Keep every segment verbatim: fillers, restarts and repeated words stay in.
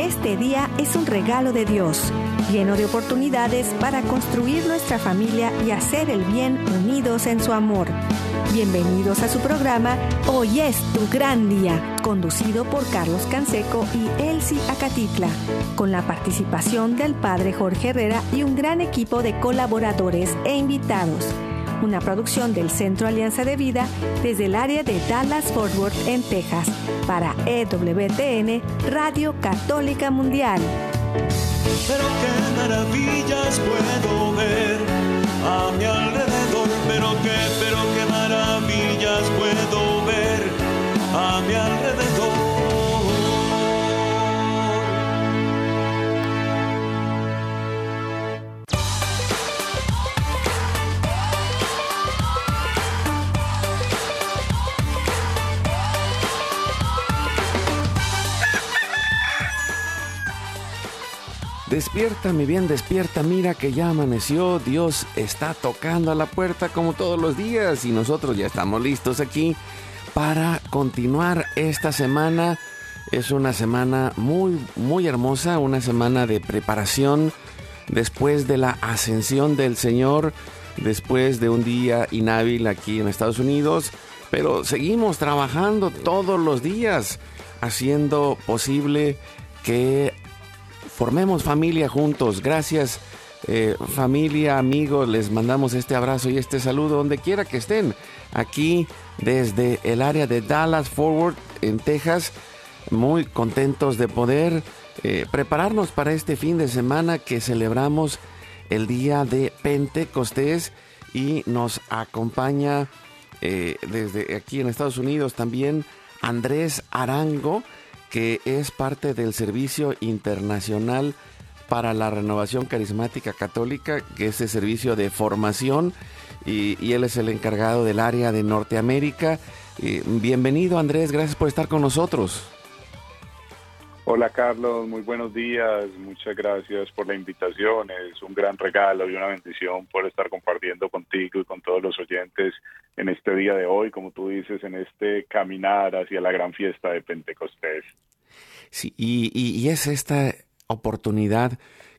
Este día es un regalo de Dios, lleno de oportunidades para construir nuestra familia y hacer el bien unidos en su amor. Bienvenidos a su programa Hoy es tu gran día, conducido por Carlos Canseco y Elsie Acatitla, con la participación del Padre Jorge Herrera y un gran equipo de colaboradores e invitados. Una producción del Centro Alianza de Vida desde el área de Dallas-Fort Worth en Texas para E W T N Radio Católica Mundial. Pero qué maravillas puedo ver a mi alrededor, pero qué, pero qué maravillas puedo ver a mi alrededor. Despierta, mi bien, despierta, mira que ya amaneció, Dios está tocando a la puerta como todos los días y nosotros ya estamos listos aquí para continuar esta semana. Es una semana muy, muy hermosa, una semana de preparación después de la ascensión del Señor, después de un día inhábil aquí en Estados Unidos, pero seguimos trabajando todos los días, haciendo posible que formemos familia juntos. Gracias, eh, familia, amigos, les mandamos este abrazo y este saludo donde quiera que estén. Aquí desde el área de Dallas-Fort Worth en Texas, muy contentos de poder eh, prepararnos para este fin de semana que celebramos el día de Pentecostés y nos acompaña eh, desde aquí en Estados Unidos también Andrés Arango, que es parte del Servicio Internacional para la Renovación Carismática Católica, que es el servicio de formación, y, y él es el encargado del área de Norteamérica. Y bienvenido, Andrés, gracias por estar con nosotros. Hola, Carlos, muy buenos días, muchas gracias por la invitación. Es un gran regalo y una bendición por estar compartiendo contigo y con todos los oyentes en este día de hoy, como tú dices, en este caminar hacia la gran fiesta de Pentecostés. Sí, y, y, y es esta oportunidad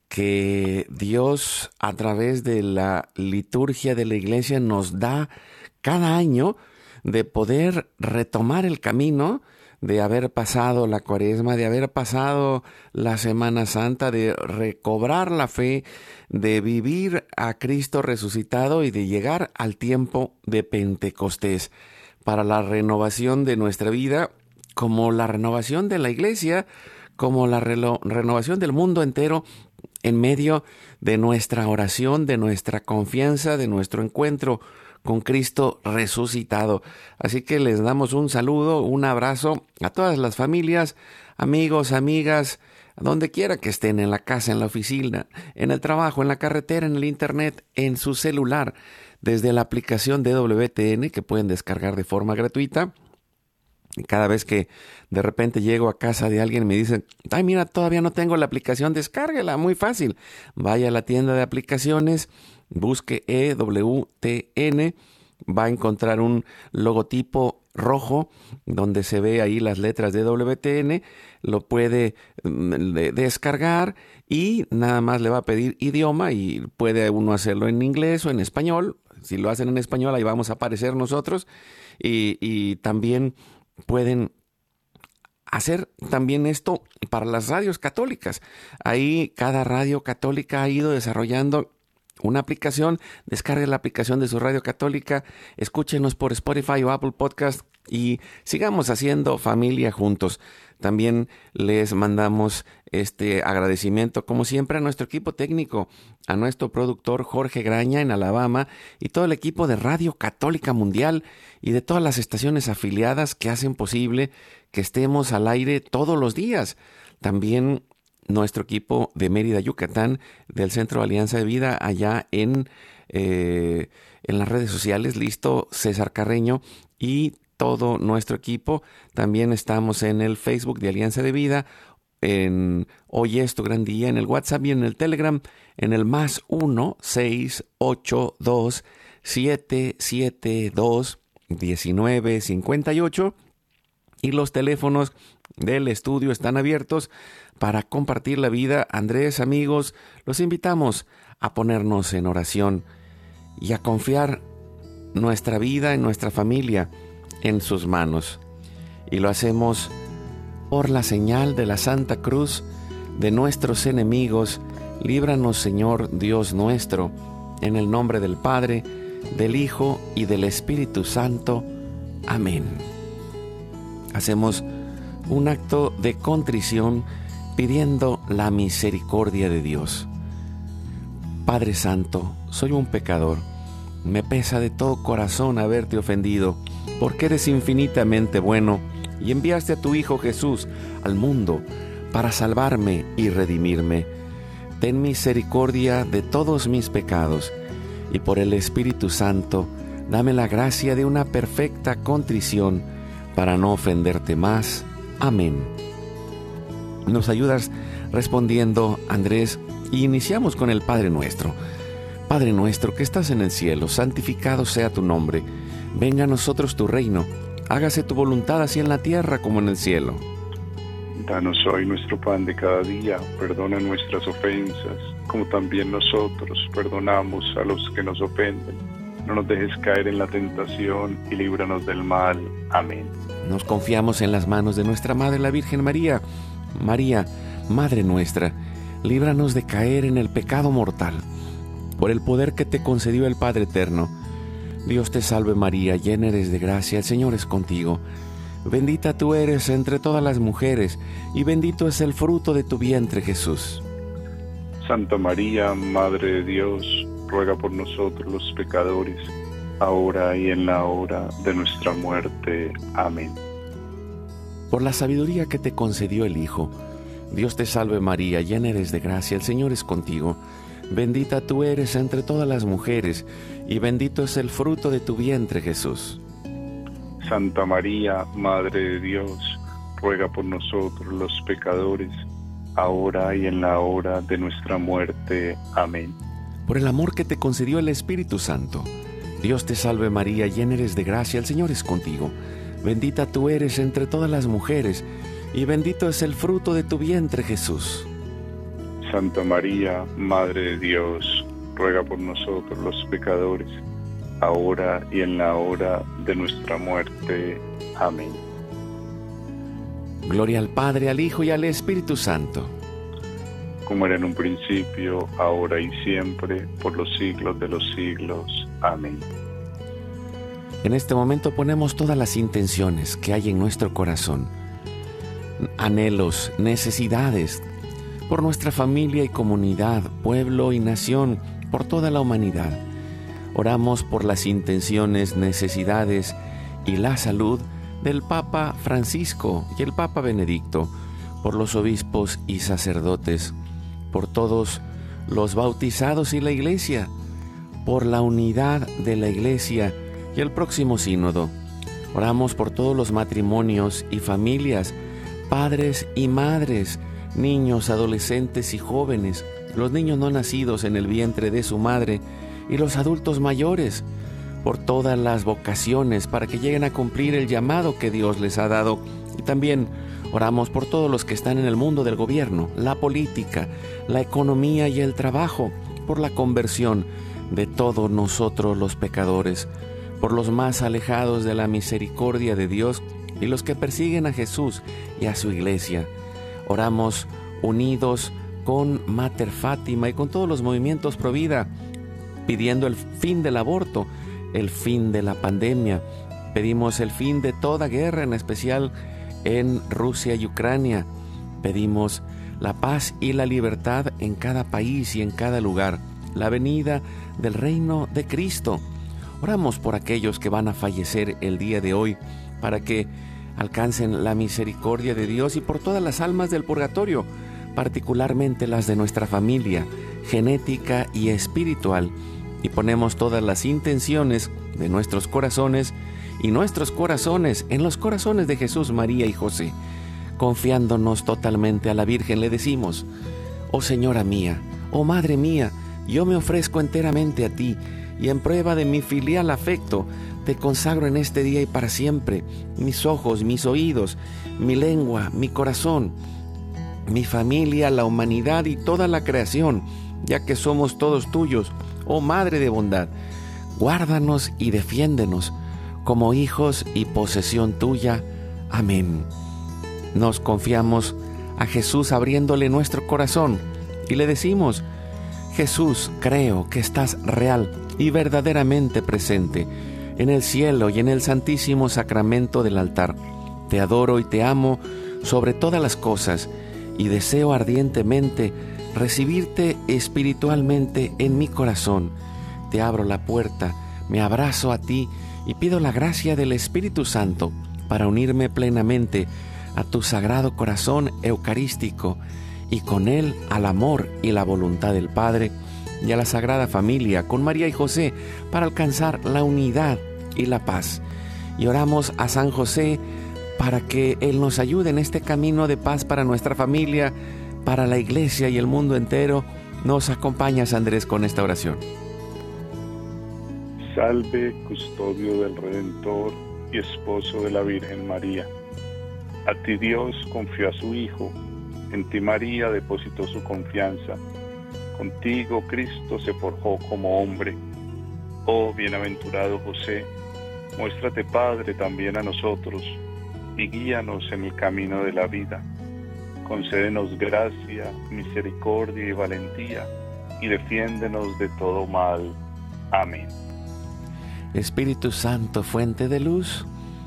que Dios, a través de la liturgia de la iglesia, nos da cada año de poder retomar el camino, de haber pasado la Cuaresma, de haber pasado la Semana Santa, de recobrar la fe, de vivir a Cristo resucitado y de llegar al tiempo de Pentecostés para la renovación de nuestra vida, como la renovación de la iglesia, como la relo- renovación del mundo entero en medio de nuestra oración, de nuestra confianza, de nuestro encuentro con Cristo resucitado. Así que les damos un saludo, un abrazo a todas las familias, amigos, amigas, donde quiera que estén, en la casa, en la oficina, en el trabajo, en la carretera, en el internet, en su celular, desde la aplicación de E W T N que pueden descargar de forma gratuita. Cada vez que de repente llego a casa de alguien y me dicen, ay, mira, todavía no tengo la aplicación, descárguela, muy fácil. Vaya a la tienda de aplicaciones, busque E W T N, va a encontrar un logotipo rojo donde se ve ahí las letras de E W T N, lo puede mm, descargar y nada más le va a pedir idioma y puede uno hacerlo en inglés o en español. Si lo hacen en español, ahí vamos a aparecer nosotros y, y también pueden hacer también esto para las radios católicas. Ahí cada radio católica ha ido desarrollando una aplicación. Descargue la aplicación de su radio católica, escúchenos por Spotify o Apple Podcast y sigamos haciendo familia juntos. También les mandamos este agradecimiento, como siempre, a nuestro equipo técnico, a nuestro productor Jorge Graña en Alabama y todo el equipo de Radio Católica Mundial y de todas las estaciones afiliadas que hacen posible que estemos al aire todos los días. También nuestro equipo de Mérida, Yucatán, del Centro Alianza de Vida, allá en, eh, en las redes sociales, listo, César Carreño y todo nuestro equipo. También estamos en el Facebook de Alianza de Vida, en Hoy es tu gran día, en el WhatsApp y en el Telegram, en el más uno seis ocho dos siete siete dos uno nueve cinco ocho y los teléfonos del estudio están abiertos para compartir la vida. Andrés, amigos, los invitamos a ponernos en oración y a confiar nuestra vida y nuestra familia en sus manos. Y lo hacemos por la señal de la Santa Cruz de nuestros enemigos. Líbranos, Señor Dios nuestro, en el nombre del Padre, del Hijo y del Espíritu Santo. Amén. Hacemos un acto de contrición pidiendo la misericordia de Dios. Padre Santo, soy un pecador. Me pesa de todo corazón haberte ofendido, porque eres infinitamente bueno y enviaste a tu Hijo Jesús al mundo para salvarme y redimirme. Ten misericordia de todos mis pecados y por el Espíritu Santo, dame la gracia de una perfecta contrición para no ofenderte más. Amén. Nos ayudas respondiendo, Andrés, y iniciamos con el Padre Nuestro. Padre nuestro que estás en el cielo, santificado sea tu nombre. Venga a nosotros tu reino. Hágase tu voluntad así en la tierra como en el cielo. Danos hoy nuestro pan de cada día. Perdona nuestras ofensas, como también nosotros perdonamos a los que nos ofenden. No nos dejes caer en la tentación y líbranos del mal. Amén. Nos confiamos en las manos de nuestra Madre, la Virgen María. María, Madre nuestra, líbranos de caer en el pecado mortal. Por el poder que te concedió el Padre Eterno. Dios te salve María, llena eres de gracia, el Señor es contigo. Bendita tú eres entre todas las mujeres, y bendito es el fruto de tu vientre, Jesús. Santa María, Madre de Dios, ruega por nosotros los pecadores, ahora y en la hora de nuestra muerte. Amén. Por la sabiduría que te concedió el Hijo, Dios te salve María, llena eres de gracia, el Señor es contigo. Bendita tú eres entre todas las mujeres, y bendito es el fruto de tu vientre, Jesús. Santa María, Madre de Dios, ruega por nosotros los pecadores, ahora y en la hora de nuestra muerte. Amén. Por el amor que te concedió el Espíritu Santo, Dios te salve María, llena eres de gracia, el Señor es contigo. Bendita tú eres entre todas las mujeres, y bendito es el fruto de tu vientre, Jesús. Santa María, Madre de Dios, ruega por nosotros los pecadores, ahora y en la hora de nuestra muerte. Amén. Gloria al Padre, al Hijo y al Espíritu Santo. Como era en un principio, ahora y siempre, por los siglos de los siglos. Amén. En este momento ponemos todas las intenciones que hay en nuestro corazón, anhelos, necesidades, por nuestra familia y comunidad, pueblo y nación, por toda la humanidad. Oramos por las intenciones, necesidades y la salud del Papa Francisco y el Papa Benedicto, por los obispos y sacerdotes, por todos los bautizados y la Iglesia, por la unidad de la Iglesia y el próximo sínodo. Oramos por todos los matrimonios y familias, padres y madres, niños, adolescentes y jóvenes, los niños no nacidos en el vientre de su madre y los adultos mayores, por todas las vocaciones para que lleguen a cumplir el llamado que Dios les ha dado. Y también oramos por todos los que están en el mundo del gobierno, la política, la economía y el trabajo, por la conversión de todos nosotros los pecadores, por los más alejados de la misericordia de Dios y los que persiguen a Jesús y a su iglesia. Oramos unidos con Mater Fátima y con todos los movimientos pro vida, pidiendo el fin del aborto, el fin de la pandemia. Pedimos el fin de toda guerra, en especial en Rusia y Ucrania. Pedimos la paz y la libertad en cada país y en cada lugar, la venida del reino de Cristo. Oramos por aquellos que van a fallecer el día de hoy, para que alcancen la misericordia de Dios, y por todas las almas del purgatorio, particularmente las de nuestra familia, genética y espiritual. Y ponemos todas las intenciones de nuestros corazones y nuestros corazones en los corazones de Jesús, María y José. Confiándonos totalmente a la Virgen, le decimos: oh Señora mía, oh Madre mía, yo me ofrezco enteramente a ti, y en prueba de mi filial afecto, te consagro en este día y para siempre mis ojos, mis oídos, mi lengua, mi corazón, mi familia, la humanidad y toda la creación, ya que somos todos tuyos, oh Madre de bondad. Guárdanos y defiéndenos como hijos y posesión tuya. Amén. Nos confiamos a Jesús abriéndole nuestro corazón y le decimos: Jesús, creo que estás real y verdaderamente presente en el cielo y en el santísimo sacramento del altar. Te adoro y te amo sobre todas las cosas y deseo ardientemente recibirte espiritualmente en mi corazón. Te abro la puerta, me abrazo a ti y pido la gracia del Espíritu Santo para unirme plenamente a tu sagrado corazón eucarístico y con él al amor y la voluntad del Padre y a la Sagrada Familia con María y José para alcanzar la unidad y la paz. Y oramos a San José para que Él nos ayude en este camino de paz para nuestra familia, para la Iglesia y el mundo entero. Nos acompañas, Andrés, con esta oración. Salve, custodio del Redentor y esposo de la Virgen María. A ti Dios confió a su Hijo, en ti María depositó su confianza. Contigo Cristo se forjó como hombre. Oh bienaventurado José, muéstrate Padre también a nosotros y guíanos en el camino de la vida. Concédenos gracia, misericordia y valentía y defiéndenos de todo mal. Amén. Espíritu Santo, fuente de luz,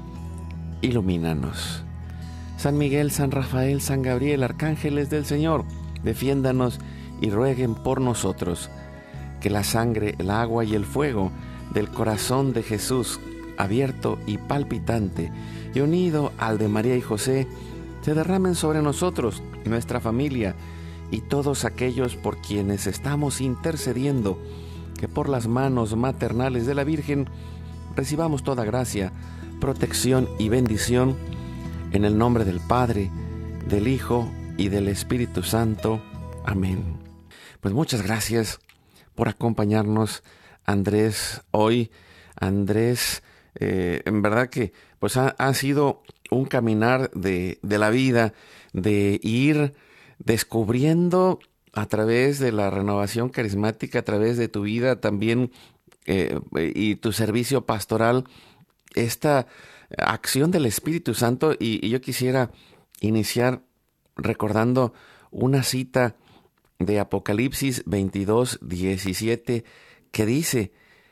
ilumínanos. San Miguel, San Rafael, San Gabriel, arcángeles del Señor, defiéndanos y rueguen por nosotros. Que la sangre, el agua y el fuego del corazón de Jesús, abierto y palpitante, y unido al de María y José, se derramen sobre nosotros, nuestra familia y todos aquellos por quienes estamos intercediendo. Que por las manos maternales de la Virgen recibamos toda gracia, protección y bendición, en el nombre del Padre, del Hijo y del Espíritu Santo. Amén. Pues muchas gracias por acompañarnos, Andrés, hoy. Andrés, eh, en verdad que pues ha, ha sido un caminar de, de la vida, de ir descubriendo a través de la renovación carismática, a través de tu vida también eh, y tu servicio pastoral, esta acción del Espíritu Santo. Y, y yo quisiera iniciar recordando una cita de Apocalipsis veintidós, diecisiete, que dice: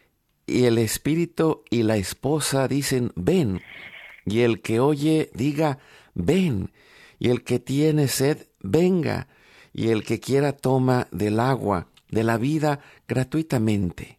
y el Espíritu y la esposa dicen, ven, y el que oye diga, ven, y el que tiene sed, venga, y el que quiera toma del agua de la vida gratuitamente.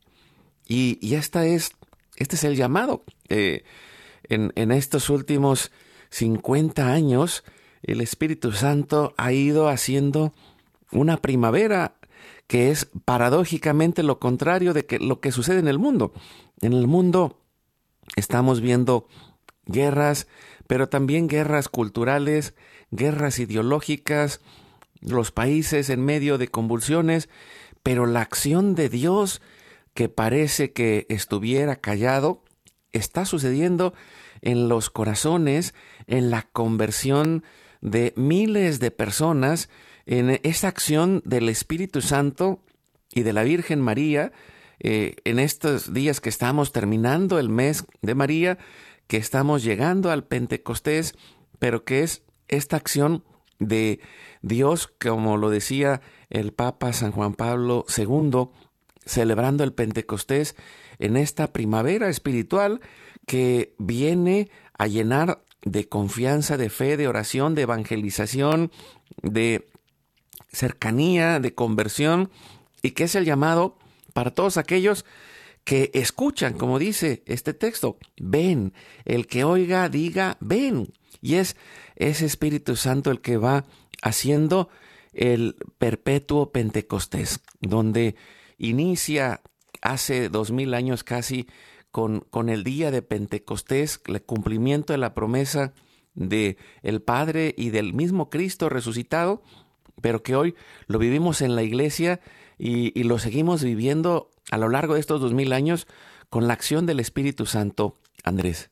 Y, y esta es, este es el llamado. Eh, en, en estos últimos cincuenta años, el Espíritu Santo ha ido haciendo una primavera que es paradójicamente lo contrario de que, lo que sucede en el mundo. En el mundo estamos viendo guerras, pero también guerras culturales, guerras ideológicas, los países en medio de convulsiones, pero la acción de Dios, que parece que estuviera callado, está sucediendo en los corazones, en la conversión de miles de personas, en esa acción del Espíritu Santo y de la Virgen María, eh, en estos días que estamos terminando el mes de María, que estamos llegando al Pentecostés, pero que es esta acción de Dios, como lo decía el Papa San Juan Pablo segundo, celebrando el Pentecostés en esta primavera espiritual que viene a llenar de confianza, de fe, de oración, de evangelización, de cercanía, de conversión, y que es el llamado para todos aquellos que escuchan, como dice este texto, ven, el que oiga diga, ven. Y es ese Espíritu Santo el que va haciendo el perpetuo Pentecostés, donde inicia hace dos mil años casi con, con el día de Pentecostés, el cumplimiento de la promesa de el Padre y del mismo Cristo resucitado, pero que hoy lo vivimos en la iglesia y, y lo seguimos viviendo a lo largo de estos dos mil años con la acción del Espíritu Santo, Andrés?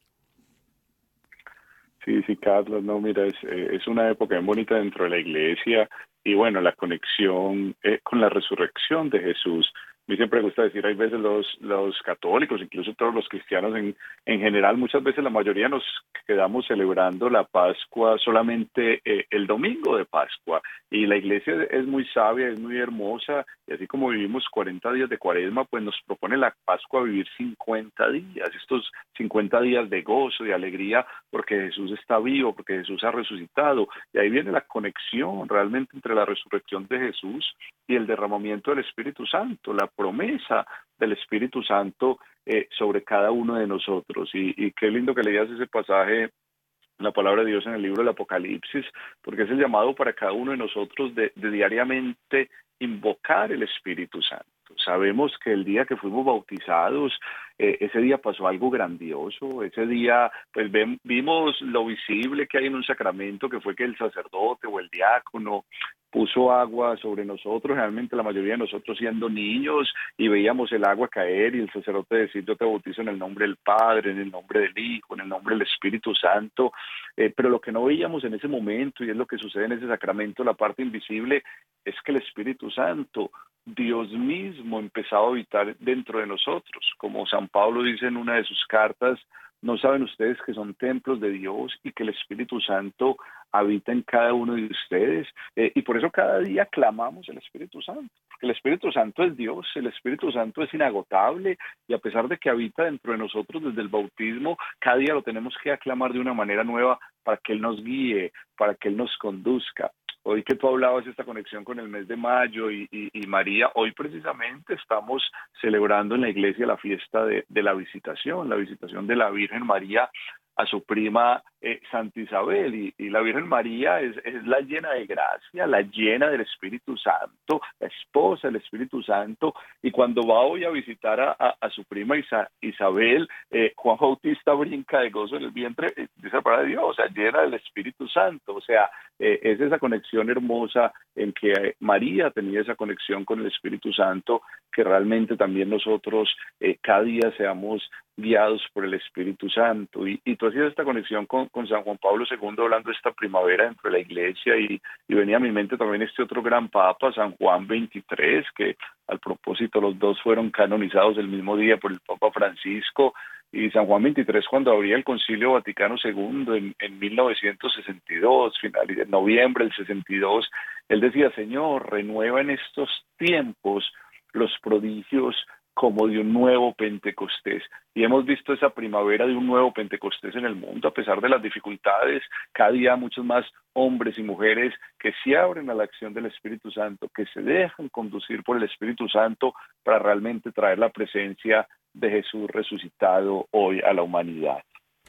Sí, sí, Carlos, no, mira, es, eh, es una época muy bonita dentro de la iglesia y bueno, la conexión eh, con la resurrección de Jesús. A mí siempre me gusta decir, hay veces los, los católicos, incluso todos los cristianos en, en general, muchas veces la mayoría nos quedamos celebrando la Pascua solamente eh, el domingo de Pascua. Y la iglesia es muy sabia, es muy hermosa, y así como vivimos cuarenta días de Cuaresma, pues nos propone la Pascua vivir cincuenta días, estos cincuenta días de gozo, de alegría, porque Jesús está vivo, porque Jesús ha resucitado. Y ahí viene la conexión realmente entre la resurrección de Jesús y el derramamiento del Espíritu Santo, la promesa del Espíritu Santo eh, sobre cada uno de nosotros. Y, y qué lindo que leías ese pasaje, la palabra de Dios en el libro del Apocalipsis, porque es el llamado para cada uno de nosotros de, de diariamente invocar el Espíritu Santo. Sabemos que el día que fuimos bautizados, eh, ese día pasó algo grandioso. Ese día pues ven, vimos lo visible que hay en un sacramento, que fue que el sacerdote o el diácono puso agua sobre nosotros, realmente la mayoría de nosotros siendo niños, y veíamos el agua caer y el sacerdote decir: yo te bautizo en el nombre del Padre, en el nombre del Hijo, en el nombre del Espíritu Santo. Eh, pero lo que no veíamos en ese momento, y es lo que sucede en ese sacramento, la parte invisible, es que el Espíritu Santo, Dios mismo, empezaba a habitar dentro de nosotros. Como San Pablo dice en una de sus cartas: ¿no saben ustedes que son templos de Dios y que el Espíritu Santo habita en cada uno de ustedes? Eh, y por eso cada día clamamos el Espíritu Santo, porque el Espíritu Santo es Dios, el Espíritu Santo es inagotable, y a pesar de que habita dentro de nosotros desde el bautismo, cada día lo tenemos que aclamar de una manera nueva para que Él nos guíe, para que Él nos conduzca. Hoy que tú hablabas de esta conexión con el mes de mayo y, y, y María, hoy precisamente estamos celebrando en la iglesia la fiesta de, de la visitación, la visitación de la Virgen María a su prima eh, Santa Isabel, y, y la Virgen María es, es la llena de gracia, la llena del Espíritu Santo, la esposa del Espíritu Santo, y cuando va hoy a visitar a, a, a su prima Isa, Isabel, eh, Juan Bautista brinca de gozo en el vientre, eh, dice la palabra de Dios, o sea, llena del Espíritu Santo. O sea, eh, es esa conexión hermosa en que eh, María tenía esa conexión con el Espíritu Santo, que realmente también nosotros eh, cada día seamos guiados por el Espíritu Santo. Y, y tú hacías esta conexión con, con San Juan Pablo segundo, hablando de esta primavera dentro de la iglesia, y, y venía a mi mente también este otro gran papa, San Juan veintitrés, que al propósito los dos fueron canonizados el mismo día por el Papa Francisco. Y San Juan veintitrés, cuando abría el Concilio Vaticano segundo en, en mil novecientos sesenta y dos, final de noviembre del sesenta y dos, él decía: Señor, renueva en estos tiempos los prodigios como de un nuevo Pentecostés. Y hemos visto esa primavera de un nuevo Pentecostés en el mundo, a pesar de las dificultades. Cada día muchos más hombres y mujeres que se abren a la acción del Espíritu Santo, que se dejan conducir por el Espíritu Santo para realmente traer la presencia de Jesús resucitado hoy a la humanidad.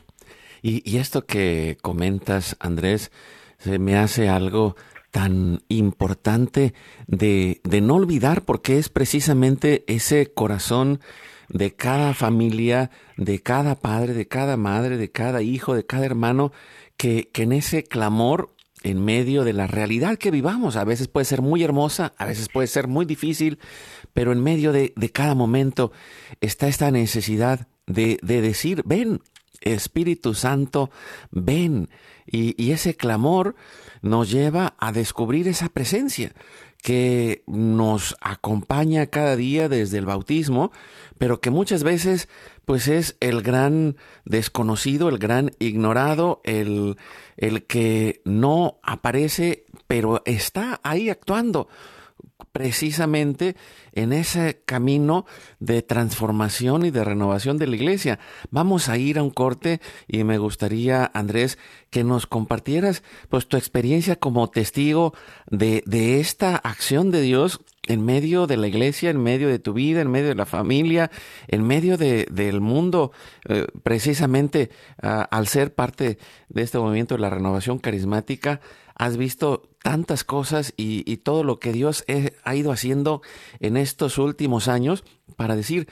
Y, y esto que comentas, Andrés, se me hace algo tan importante de, de no olvidar, porque es precisamente ese corazón de cada familia, de cada padre, de cada madre, de cada hijo, de cada hermano, que, que en ese clamor, en medio de la realidad que vivamos, a veces puede ser muy hermosa, a veces puede ser muy difícil, pero en medio de, de cada momento está esta necesidad de, de decir: ven, Espíritu Santo, ven. Y, y ese clamor nos lleva a descubrir esa presencia que nos acompaña cada día desde el bautismo, pero que muchas veces pues es el gran desconocido, el gran ignorado, el, el que no aparece, pero está ahí actuando precisamente en ese camino de transformación y de renovación de la iglesia. Vamos a ir a un corte y me gustaría, Andrés, que nos compartieras pues tu experiencia como testigo de, de esta acción de Dios en medio de la iglesia, en medio de tu vida, en medio de la familia, en medio de, del mundo, eh, precisamente uh, al ser parte de este movimiento de la renovación carismática. Has visto tantas cosas y, y todo lo que Dios he, ha ido haciendo en estos últimos años para decir: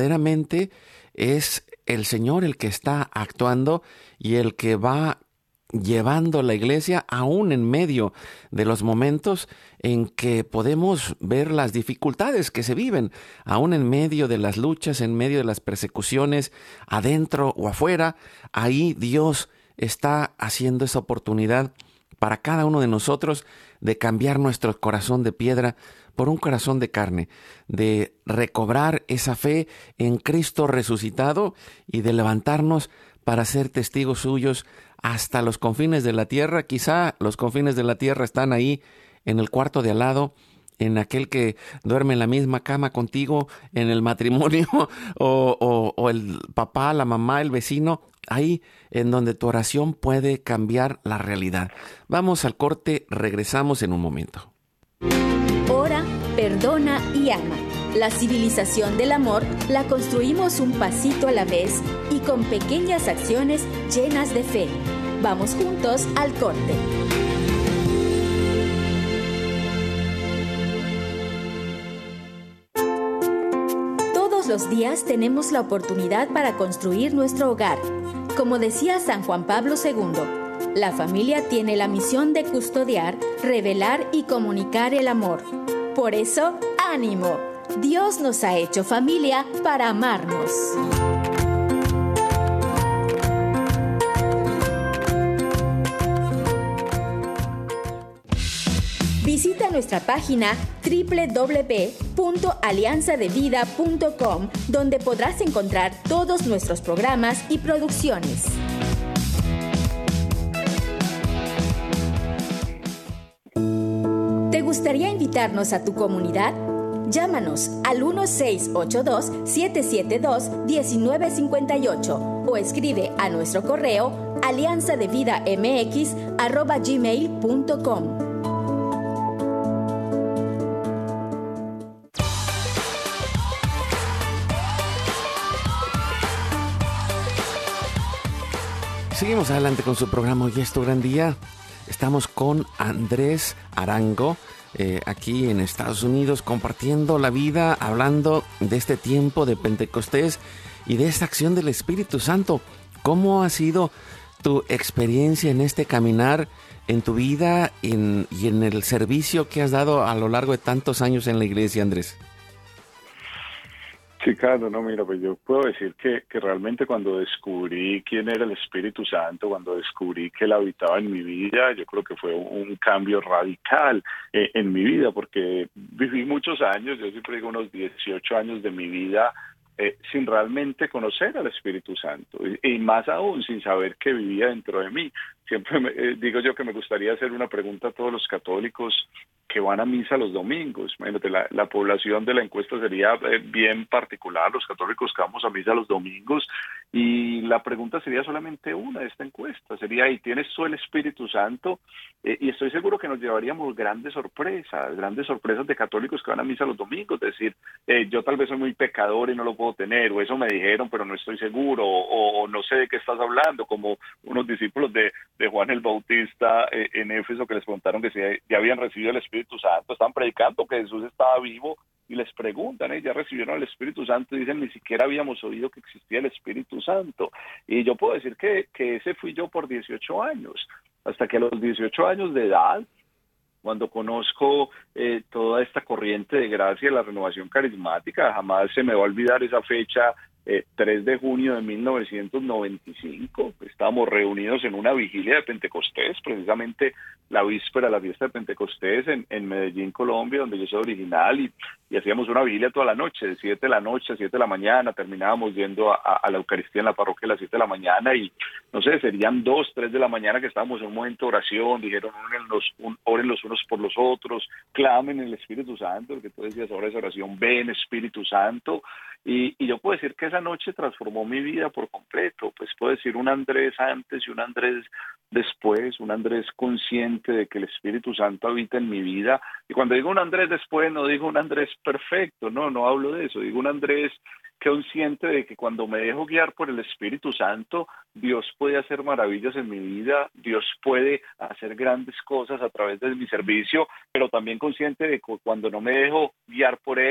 verdaderamente es el Señor el que está actuando y el que va llevando la iglesia aún en medio de los momentos en que podemos ver las dificultades que se viven, aún en medio de las luchas, en medio de las persecuciones, adentro o afuera. Ahí Dios está haciendo esa oportunidad para cada uno de nosotros de cambiar nuestro corazón de piedra por un corazón de carne, de recobrar esa fe en Cristo resucitado y de levantarnos para ser testigos suyos hasta los confines de la tierra. Quizá los confines de la tierra están ahí en el cuarto de al lado, en aquel que duerme en la misma cama contigo, en el matrimonio, o, o, o el papá, la mamá, el vecino, ahí en donde tu oración puede cambiar la realidad. Vamos al corte, regresamos en un momento. Ora, perdona y ama. La civilización del amor la construimos un pasito a la vez y con pequeñas acciones llenas de fe. Vamos juntos al corte. Todos los días tenemos la oportunidad para construir nuestro hogar. Como decía San Juan Pablo segundo, la familia tiene la misión de custodiar, revelar y comunicar el amor. Por eso, ¡ánimo! Dios nos ha hecho familia para amarnos. Visita nuestra página doble u doble u doble u punto alianza de vida punto com, donde podrás encontrar todos nuestros programas y producciones. ¿Te gustaría invitarnos a tu comunidad? Llámanos al uno seis ocho dos, siete siete dos, uno nueve cinco ocho o escribe a nuestro correo alianzadevidamx arroba gmail punto com. Seguimos adelante con su programa Hoy es tu gran día. Estamos con Andrés Arango, eh, aquí en Estados Unidos, compartiendo la vida, hablando de este tiempo de Pentecostés y de esta acción del Espíritu Santo. ¿Cómo ha sido tu experiencia en este caminar en tu vida en, y en el servicio que has dado a lo largo de tantos años en la iglesia, Andrés? Sí, claro, no, mira, pues yo puedo decir que, que realmente cuando descubrí quién era el Espíritu Santo, cuando descubrí que él habitaba en mi vida, yo creo que fue un, un cambio radical eh, en mi vida, porque viví muchos años, yo siempre digo unos dieciocho años de mi vida, eh, sin realmente conocer al Espíritu Santo, y, y más aún sin saber que vivía dentro de mí. Siempre me, eh, digo yo que me gustaría hacer una pregunta a todos los católicos que van a misa los domingos. Imagínate, la, la población de la encuesta sería eh, bien particular, los católicos que vamos a misa los domingos, y la pregunta sería solamente una de esta encuesta, sería, ¿y tienes tú el Espíritu Santo? Eh, y estoy seguro que nos llevaríamos grandes sorpresas, grandes sorpresas de católicos que van a misa los domingos, es decir, eh, yo tal vez soy muy pecador y no lo puedo tener, o eso me dijeron, pero no estoy seguro, o, o no sé de qué estás hablando, como unos discípulos de, de Juan el Bautista eh, en Éfeso que les preguntaron que si ya habían recibido el Espíritu Santo, están predicando que Jesús estaba vivo y les preguntan, ¿eh? ¿Ya recibieron el Espíritu Santo? Y dicen, ni siquiera habíamos oído que existía el Espíritu Santo. Y yo puedo decir que, que ese fui yo por dieciocho años, hasta que a los dieciocho años de edad, cuando conozco eh, toda esta corriente de gracia de la renovación carismática, jamás se me va a olvidar esa fecha, eh, tres de junio de mil novecientos noventa y cinco, estábamos reunidos en una vigilia de Pentecostés, precisamente la víspera de la fiesta de Pentecostés en, en Medellín, Colombia, donde yo soy original, y, y hacíamos una vigilia toda la noche, de siete de la noche a siete de la mañana, terminábamos yendo a, a, a la Eucaristía en la parroquia a las siete de la mañana, y no sé, serían dos, tres de la mañana que estábamos en un momento de oración, dijeron, oren los, un, oren los unos por los otros, clamen en el Espíritu Santo, porque tú decías ahora esa oración, ven Espíritu Santo, y, y yo puedo decir que esa noche transformó mi vida por completo, pues puedo decir un Andrés antes y un Andrés después, un Andrés consciente de que el Espíritu Santo habita en mi vida, y cuando digo un Andrés después, no digo un Andrés perfecto, no, no hablo de eso, digo un Andrés consciente de que cuando me dejo guiar por el Espíritu Santo, Dios puede hacer maravillas en mi vida, Dios puede hacer grandes cosas a través de mi servicio, pero también consciente de que cuando no me dejo guiar por Él,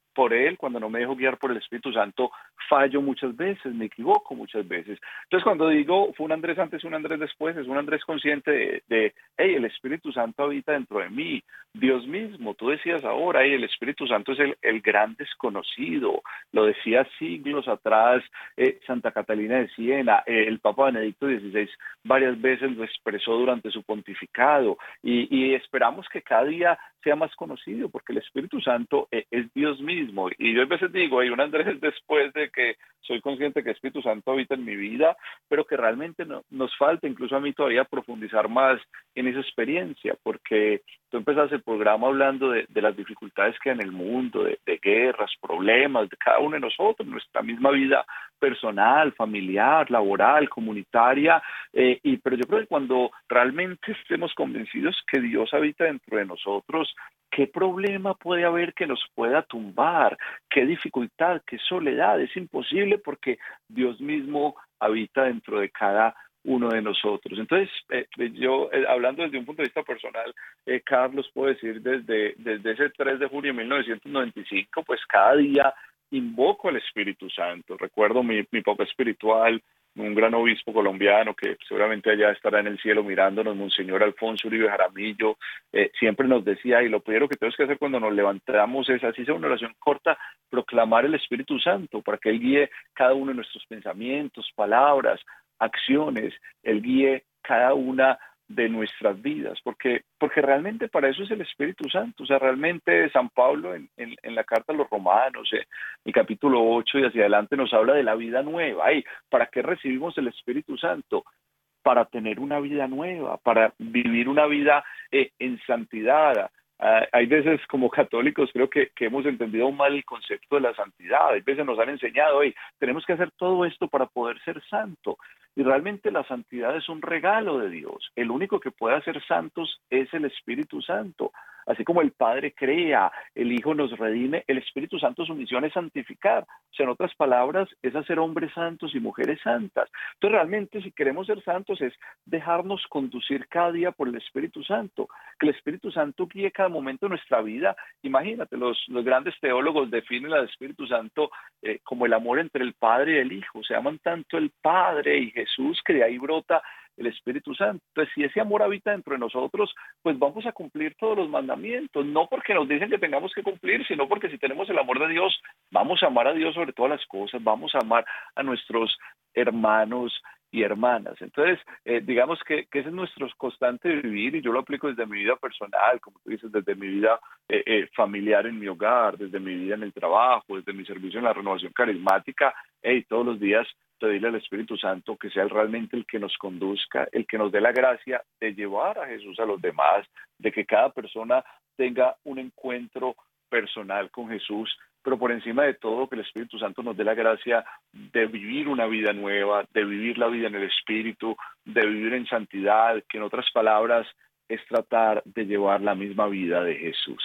por Él, cuando no me dejo guiar por el Espíritu Santo, fallo muchas veces, me equivoco muchas veces. Entonces, cuando digo, fue un Andrés antes, un Andrés después, es un Andrés consciente de, de hey, el Espíritu Santo habita dentro de mí. Dios mismo, tú decías ahora, hey, el Espíritu Santo es el, el gran desconocido. Lo decía siglos atrás eh, Santa Catalina de Siena, eh, el Papa Benedicto dieciséis varias veces lo expresó durante su pontificado, y, y esperamos que cada día sea más conocido, porque el Espíritu Santo eh, es Dios mismo. Y yo a veces digo, hay un Andrés después de que soy consciente que el Espíritu Santo habita en mi vida, pero que realmente no, nos falta, incluso a mí todavía, profundizar más en esa experiencia, porque tú empezaste el programa hablando de, de las dificultades que hay en el mundo, de, de guerras, problemas, de cada uno de nosotros, nuestra misma vida personal, familiar, laboral, comunitaria, eh, y pero yo creo que cuando realmente estemos convencidos que Dios habita dentro de nosotros, ¿qué problema puede haber que nos pueda tumbar? ¿Qué dificultad? ¿Qué soledad? Es imposible porque Dios mismo habita dentro de cada uno de nosotros. Entonces, eh, yo, eh, hablando desde un punto de vista personal, eh, Carlos, puedo decir desde, desde ese tres de junio de mil novecientos noventa y cinco, pues cada día invoco al Espíritu Santo. Recuerdo mi, mi papá espiritual, un gran obispo colombiano que seguramente allá estará en el cielo mirándonos, Monseñor Alfonso Uribe Jaramillo, eh, siempre nos decía, y lo primero que tenemos que hacer cuando nos levantamos es, así sea una oración corta, proclamar el Espíritu Santo para que Él guíe cada uno de nuestros pensamientos, palabras, acciones, Él guíe cada una de nuestras vidas, porque, porque realmente para eso es el Espíritu Santo. O sea, realmente San Pablo en, en, en la carta a los Romanos, eh, el capítulo ocho y hacia adelante, nos habla de la vida nueva. Ay, ¿para qué recibimos el Espíritu Santo? Para tener una vida nueva, para vivir una vida eh, en santidad. Uh, hay veces como católicos creo que, que hemos entendido mal el concepto de la santidad. Hay veces nos han enseñado, hey, tenemos que hacer todo esto para poder ser santo. Y realmente la santidad es un regalo de Dios. El único que puede hacer santos es el Espíritu Santo. Así como el Padre crea, el Hijo nos redime, el Espíritu Santo, su misión es santificar. O sea, en otras palabras, es hacer hombres santos y mujeres santas. Entonces, realmente, si queremos ser santos, es dejarnos conducir cada día por el Espíritu Santo. Que el Espíritu Santo guíe cada momento de nuestra vida. Imagínate, los, los grandes teólogos definen al Espíritu Santo eh, como el amor entre el Padre y el Hijo. Se aman tanto el Padre y Jesús que de ahí brota el Espíritu Santo. Entonces, si ese amor habita dentro de nosotros, pues vamos a cumplir todos los mandamientos, no porque nos dicen que tengamos que cumplir, sino porque si tenemos el amor de Dios, vamos a amar a Dios sobre todas las cosas, vamos a amar a nuestros hermanos y hermanas. Entonces, eh, digamos que, que ese es nuestro constante vivir, y yo lo aplico desde mi vida personal, como tú dices, desde mi vida eh, eh, familiar en mi hogar, desde mi vida en el trabajo, desde mi servicio en la renovación carismática, hey, todos los días pedirle al Espíritu Santo que sea realmente el que nos conduzca, el que nos dé la gracia de llevar a Jesús a los demás, de que cada persona tenga un encuentro personal con Jesús, pero por encima de todo que el Espíritu Santo nos dé la gracia de vivir una vida nueva, de vivir la vida en el Espíritu, de vivir en santidad, que en otras palabras es tratar de llevar la misma vida de Jesús.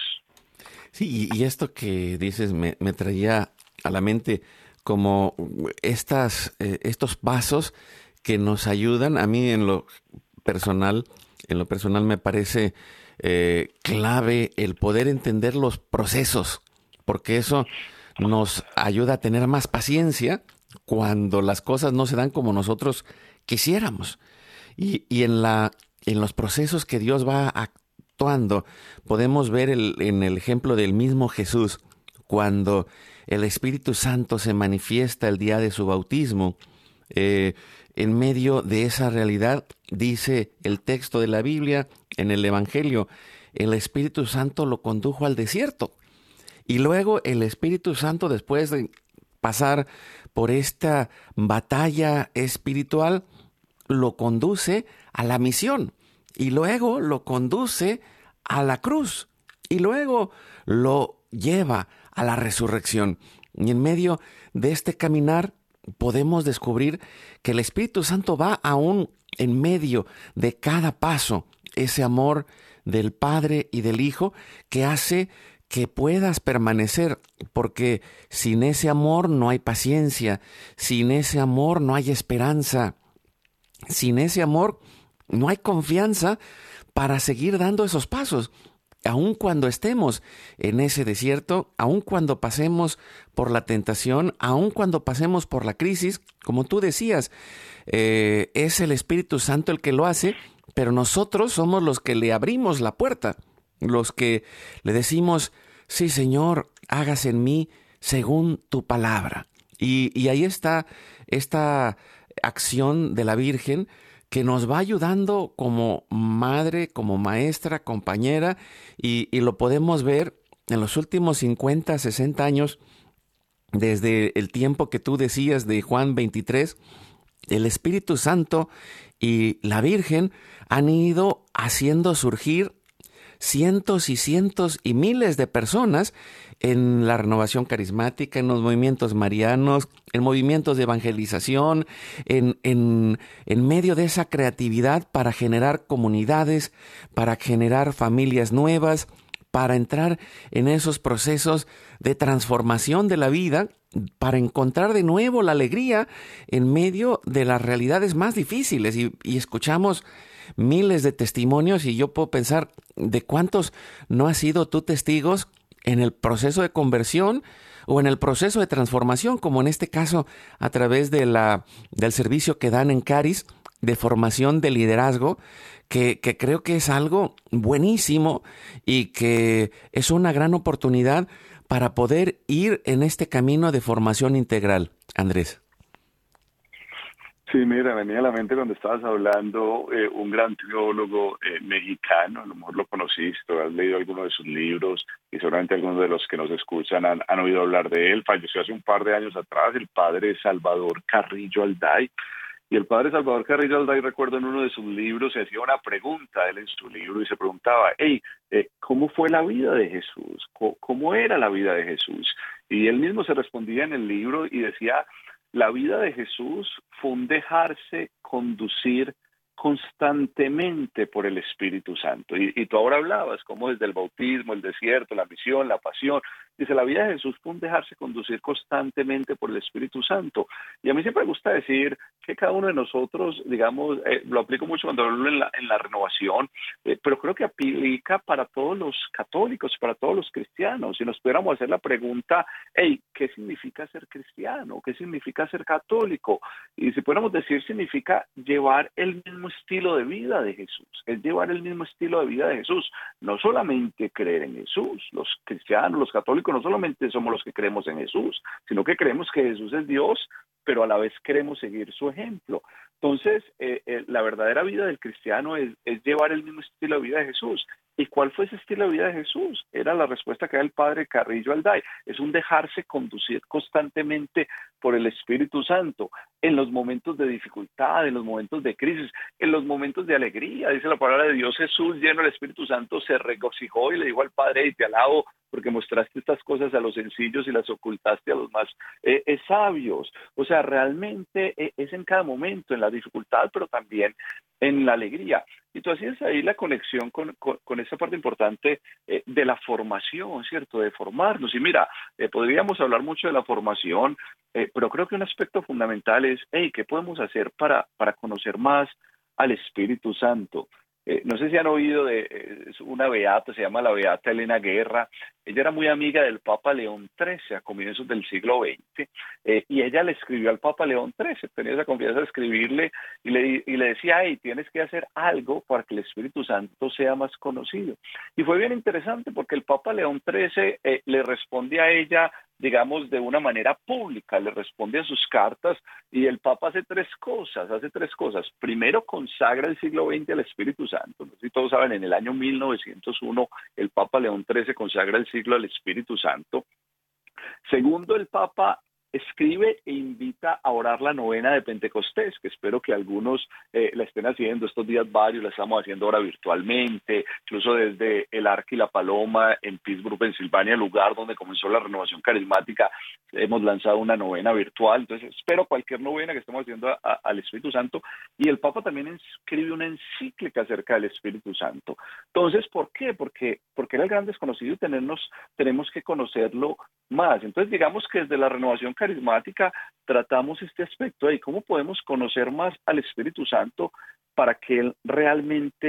Sí, y esto que dices me, me traía a la mente como estas, eh, estos pasos que nos ayudan. A mí en lo personal, en lo personal me parece eh, clave el poder entender los procesos, porque eso nos ayuda a tener más paciencia cuando las cosas no se dan como nosotros quisiéramos. Y, y en, la, en los procesos que Dios va actuando, podemos ver el, en el ejemplo del mismo Jesús, cuando el Espíritu Santo se manifiesta el día de su bautismo. Eh, en medio de esa realidad, dice el texto de la Biblia, en el Evangelio, el Espíritu Santo lo condujo al desierto. Y luego el Espíritu Santo, después de pasar por esta batalla espiritual, lo conduce a la misión. Y luego lo conduce a la cruz. Y luego lo lleva a la resurrección. Y en medio de este caminar podemos descubrir que el Espíritu Santo va aún en medio de cada paso, ese amor del Padre y del Hijo que hace que puedas permanecer, porque sin ese amor no hay paciencia, sin ese amor no hay esperanza, sin ese amor no hay confianza para seguir dando esos pasos. aun cuando estemos en ese desierto, aun cuando pasemos por la tentación, aun cuando pasemos por la crisis, como tú decías, eh, es el Espíritu Santo el que lo hace, pero nosotros somos los que le abrimos la puerta, los que le decimos, sí, Señor, hágase en mí según tu palabra. Y, y ahí está esta acción de la Virgen que nos va ayudando como madre, como maestra, compañera, y, y lo podemos ver en los últimos cincuenta, sesenta años, desde el tiempo que tú decías de Juan veintitrés, el Espíritu Santo y la Virgen han ido haciendo surgir cientos y cientos y miles de personas en la renovación carismática, en los movimientos marianos, en movimientos de evangelización, en, en, en medio de esa creatividad para generar comunidades, para generar familias nuevas, para entrar en esos procesos de transformación de la vida, para encontrar de nuevo la alegría en medio de las realidades más difíciles. Y, y escuchamos miles de testimonios y yo puedo pensar de cuántos no has sido tú testigos en el proceso de conversión o en el proceso de transformación, como en este caso a través de la, del servicio que dan en Caris de formación de liderazgo, que, que creo que es algo buenísimo y que es una gran oportunidad para poder ir en este camino de formación integral. Andrés. Sí, mira, venía a la mente cuando estabas hablando eh, un gran teólogo eh, mexicano, a lo mejor lo conociste, has leído alguno de sus libros y seguramente algunos de los que nos escuchan han, han oído hablar de él. Falleció hace un par de años atrás, el padre Salvador Carrillo Alday. Y el padre Salvador Carrillo Alday, recuerdo en uno de sus libros, se hacía una pregunta, él en su libro, y se preguntaba, hey, eh, ¿cómo fue la vida de Jesús? ¿Cómo, ¿Cómo era la vida de Jesús? Y él mismo se respondía en el libro y decía, la vida de Jesús fue un dejarse conducir constantemente por el Espíritu Santo. Y, y tú ahora hablabas, como desde el bautismo, el desierto, la misión, la pasión. Dice, la vida de Jesús fue un dejarse conducir constantemente por el Espíritu Santo. Y a mí siempre me gusta decir que cada uno de nosotros, digamos, eh, lo aplico mucho cuando hablo en la, en la renovación, eh, pero creo que aplica para todos los católicos, para todos los cristianos. Si nos pudiéramos hacer la pregunta, hey, ¿qué significa ser cristiano? ¿Qué significa ser católico? Y si pudiéramos decir, significa llevar el mismo estilo de vida de Jesús, es llevar el mismo estilo de vida de Jesús, no solamente creer en Jesús. Los cristianos, los católicos, no solamente somos los que creemos en Jesús, sino que creemos que Jesús es Dios, pero a la vez queremos seguir su ejemplo. Entonces, eh, eh, la verdadera vida del cristiano es, es llevar el mismo estilo de vida de Jesús. ¿Y cuál fue ese estilo de vida de Jesús? Era la respuesta que da el padre Carrillo Alday. Es un dejarse conducir constantemente por el Espíritu Santo en los momentos de dificultad, en los momentos de crisis, en los momentos de alegría. Dice la palabra de Dios, Jesús, lleno del Espíritu Santo, se regocijó y le dijo al Padre, te alabo porque mostraste estas cosas a los sencillos y las ocultaste a los más eh, eh, sabios. O sea, realmente eh, es en cada momento, en la dificultad, pero también en la alegría. Y tú hacías ahí la conexión con, con, con esa parte importante eh, de la formación, ¿cierto? De formarnos. Y mira, eh, podríamos hablar mucho de la formación, eh, pero creo que un aspecto fundamental es, hey, ¿qué podemos hacer para, para conocer más al Espíritu Santo? Eh, no sé si han oído de eh, una beata, se llama la beata Elena Guerra. Ella era muy amiga del Papa León trece a comienzos del siglo veinte, eh, y ella le escribió al Papa León trece, tenía esa confianza de escribirle y le, y le decía, hey, tienes que hacer algo para que el Espíritu Santo sea más conocido. Y fue bien interesante porque el Papa León trece eh, le responde a ella, digamos, de una manera pública, le responde a sus cartas, y el Papa hace tres cosas, hace tres cosas. Primero, consagra el siglo veinte al Espíritu Santo. No sé si todos saben, en el año mil novecientos uno, el Papa León trece consagra el siglo al Espíritu Santo. Segundo, el Papa escribe e invita a orar la novena de Pentecostés, que espero que algunos eh, la estén haciendo estos días, varios la estamos haciendo ahora virtualmente, incluso desde el Arca y la Paloma en Pittsburgh, Pensilvania, el lugar donde comenzó la renovación carismática, hemos lanzado una novena virtual. Entonces espero cualquier novena que estemos haciendo a, a, al Espíritu Santo. Y el Papa también escribe una encíclica acerca del Espíritu Santo. Entonces, ¿por qué? Porque, porque era el gran desconocido y tenernos, tenemos que conocerlo más. Entonces, digamos que desde la renovación carismática tratamos este aspecto de cómo podemos conocer más al Espíritu Santo para que Él realmente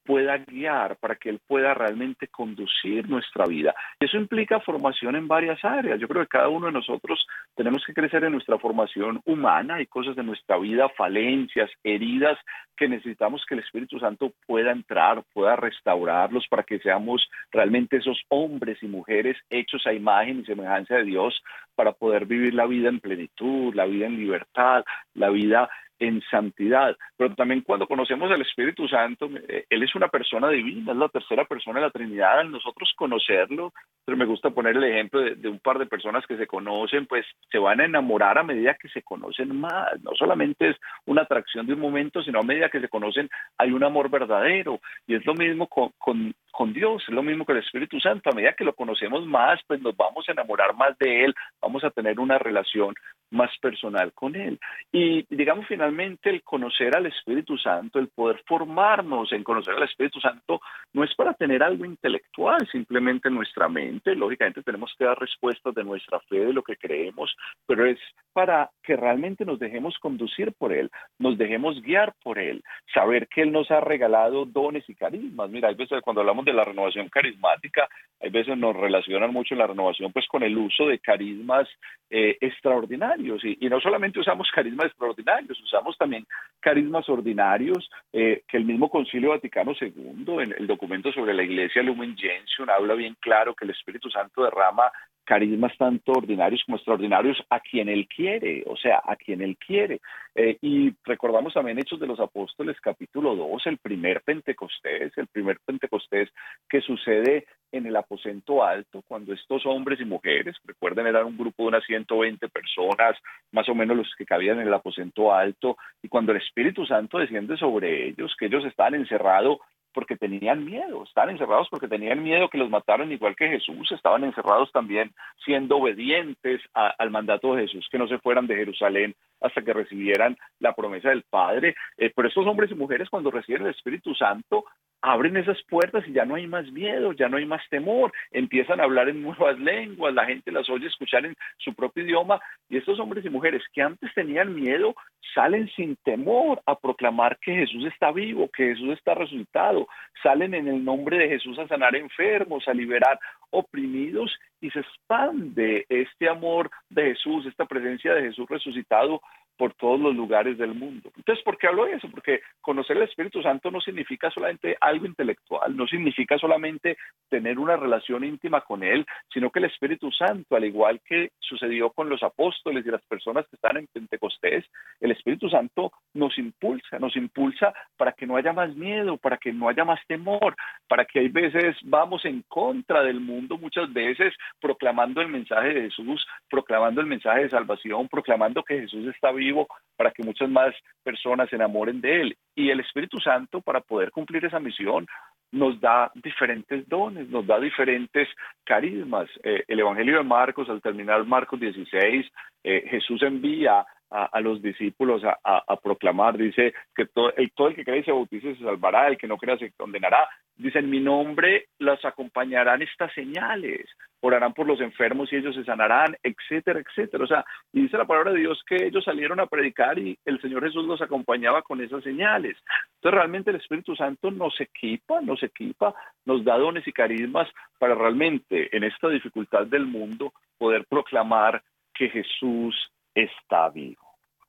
pueda guiar, para que Él pueda realmente conducir nuestra vida. Y eso implica formación en varias áreas. Yo creo que cada uno de nosotros tenemos que crecer en nuestra formación humana. Hay cosas de nuestra vida, falencias, heridas, que necesitamos que el Espíritu Santo pueda entrar, pueda restaurarlos, para que seamos realmente esos hombres y mujeres hechos a imagen y semejanza de Dios, para poder vivir la vida en plenitud, la vida en libertad, la vida en santidad. Pero también cuando conocemos al Espíritu Santo, Él es una persona divina, es la tercera persona de la Trinidad. Al nosotros conocerlo, pero me gusta poner el ejemplo de, de un par de personas que se conocen, pues se van a enamorar a medida que se conocen más. No solamente es una atracción de un momento, sino a medida que se conocen hay un amor verdadero. Y es lo mismo con, con, con Dios, es lo mismo con el Espíritu Santo. A medida que lo conocemos más, pues nos vamos a enamorar más de Él, vamos a tener una relación más personal con Él. Y digamos, finalmente, el conocer al Espíritu Santo, el poder formarnos en conocer al Espíritu Santo, no es para tener algo intelectual simplemente en nuestra mente. Lógicamente tenemos que dar respuestas de nuestra fe, de lo que creemos, pero es para que realmente nos dejemos conducir por Él, nos dejemos guiar por Él, saber que Él nos ha regalado dones y carismas. Mira, hay veces cuando hablamos de la renovación carismática, hay veces nos relacionan mucho en la renovación pues con el uso de carismas eh, extraordinarios, y, y no solamente usamos carismas extraordinarios, usamos también carismas ordinarios, eh, que el mismo Concilio Vaticano segundo, en el documento sobre la Iglesia Lumen Gentium, habla bien claro que el Espíritu Santo derrama carismas tanto ordinarios como extraordinarios a quien Él quiere, o sea, a quien Él quiere. Eh, y recordamos también Hechos de los Apóstoles, capítulo dos, el primer Pentecostés, el primer Pentecostés que sucede en el aposento alto, cuando estos hombres y mujeres, recuerden, eran un grupo de unas ciento veinte personas, más o menos los que cabían en el aposento alto, y cuando el Espíritu Santo desciende sobre ellos, que ellos estaban encerrados porque tenían miedo, estaban encerrados porque tenían miedo que los mataran igual que Jesús, estaban encerrados también siendo obedientes a, al mandato de Jesús, que no se fueran de Jerusalén hasta que recibieran la promesa del Padre. Eh, pero estos hombres y mujeres, cuando reciben el Espíritu Santo, abren esas puertas y ya no hay más miedo, ya no hay más temor, empiezan a hablar en nuevas lenguas, la gente las oye escuchar en su propio idioma, y estos hombres y mujeres que antes tenían miedo, salen sin temor a proclamar que Jesús está vivo, que Jesús está resucitado, salen en el nombre de Jesús a sanar enfermos, a liberar oprimidos, y se expande este amor de Jesús, esta presencia de Jesús resucitado por todos los lugares del mundo. Entonces, ¿por qué hablo de eso? Porque conocer el Espíritu Santo no significa solamente algo intelectual, no significa solamente tener una relación íntima con Él, sino que el Espíritu Santo, al igual que sucedió con los apóstoles y las personas que están en Pentecostés, el Espíritu Santo nos impulsa, nos impulsa para que no haya más miedo, para que no haya más temor, para que hay veces vamos en contra del mundo, muchas veces proclamando el mensaje de Jesús, proclamando el mensaje de salvación, proclamando que Jesús está vivo, para que muchas más personas se enamoren de Él. Y el Espíritu Santo, para poder cumplir esa misión, nos da diferentes dones, nos da diferentes carismas. Eh, el Evangelio de Marcos, al terminar Marcos dieciséis, eh, Jesús envía a, a los discípulos a, a, a proclamar, dice que todo el, todo el que cree y se bautice se salvará, el que no crea se condenará. Dice, en mi nombre las acompañarán estas señales, orarán por los enfermos y ellos se sanarán, etcétera, etcétera. O sea, y dice la palabra de Dios que ellos salieron a predicar y el Señor Jesús los acompañaba con esas señales. Entonces realmente el Espíritu Santo nos equipa, nos equipa, nos da dones y carismas para realmente en esta dificultad del mundo poder proclamar que Jesús está vivo.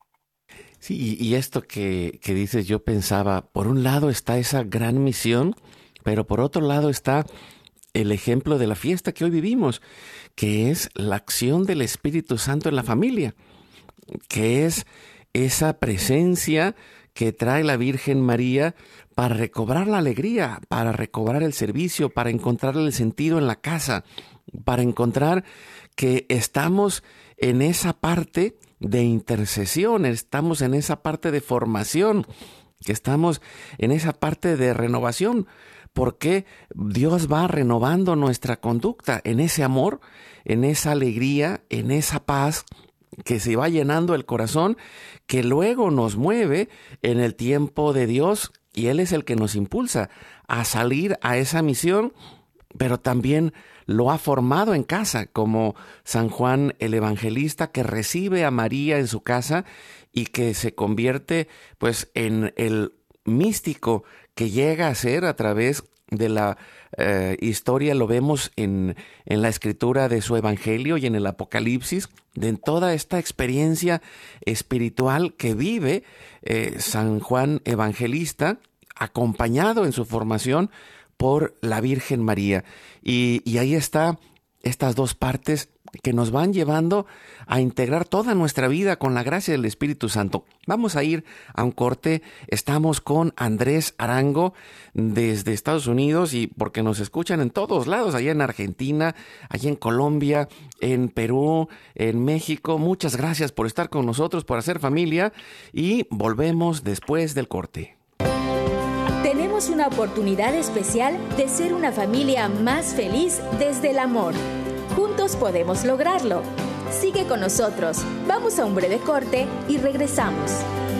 Sí, y esto que, que dices, yo pensaba, por un lado está esa gran misión, pero por otro lado está el ejemplo de la fiesta que hoy vivimos, que es la acción del Espíritu Santo en la familia, que es esa presencia que trae la Virgen María para recobrar la alegría, para recobrar el servicio, para encontrar el sentido en la casa, para encontrar que estamos en esa parte de intercesión, estamos en esa parte de formación, que estamos en esa parte de renovación, porque Dios va renovando nuestra conducta en ese amor, en esa alegría, en esa paz que se va llenando el corazón, que luego nos mueve en el tiempo de Dios, y Él es el que nos impulsa a salir a esa misión, pero también lo ha formado en casa, como San Juan el Evangelista, que recibe a María en su casa y que se convierte pues en el místico que llega a ser a través de la eh, historia, lo vemos en, en la escritura de su evangelio y en el Apocalipsis, de toda esta experiencia espiritual que vive eh, San Juan Evangelista, acompañado en su formación por la Virgen María. Y, y ahí está estas dos partes que nos van llevando a integrar toda nuestra vida con la gracia del Espíritu Santo. Vamos a ir a un corte. Estamos con Andrés Arango desde Estados Unidos, y porque nos escuchan en todos lados, allá en Argentina, allá en Colombia, en Perú, en México. Muchas gracias por estar con nosotros, por hacer familia, y volvemos después del corte. Tenemos una oportunidad especial de ser una familia más feliz desde el amor. Juntos podemos lograrlo. Sigue con nosotros. Vamos a un breve corte y regresamos.